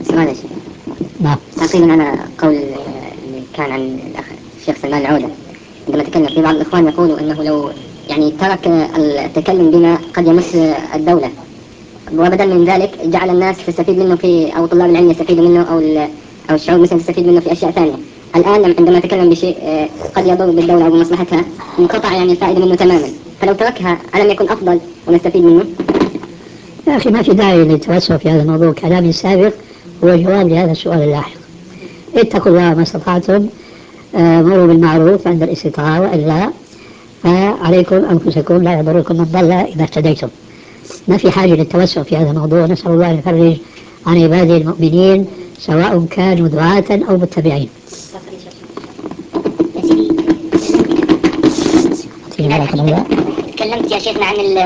سؤال يا شيخ. نعم. تعقيبا على قول اللي كان عن الأخ الشيخ سلمان العودة عندما تكلم في بعض الإخوان يقولوا أنه لو يعني ترك التكلم بما قد يمس الدولة وبدل من ذلك جعل الناس تستفيد منه في أو طلاب العلم يستفيدوا منه أو الشعوب مثلا تستفيد منه في أشياء ثانية. الآن عندما يتكلم بشيء قد يضر بالدولة أو بمصلحتها انقطع يعني الفائدة منه تماما، فلو تركها ألم يكن أفضل ونستفيد منه؟ يا أخي ما في داعي للتوسع في هذا الموضوع، كلامي السابق هو جواب لهذا السؤال اللاحق. اتقوا الله ما استطعتم، مروا بالمعروف عند الاستطاعة، وإلا فعليكم أنفسكم لا يضركم من ضل إذا اهتديتم. ما في حاجة للتوسع في هذا الموضوع. نسأل الله أن يفرج عن عباده المؤمنين سواء كانوا دعاة أو متبعين. تكلمت يا شيخنا عن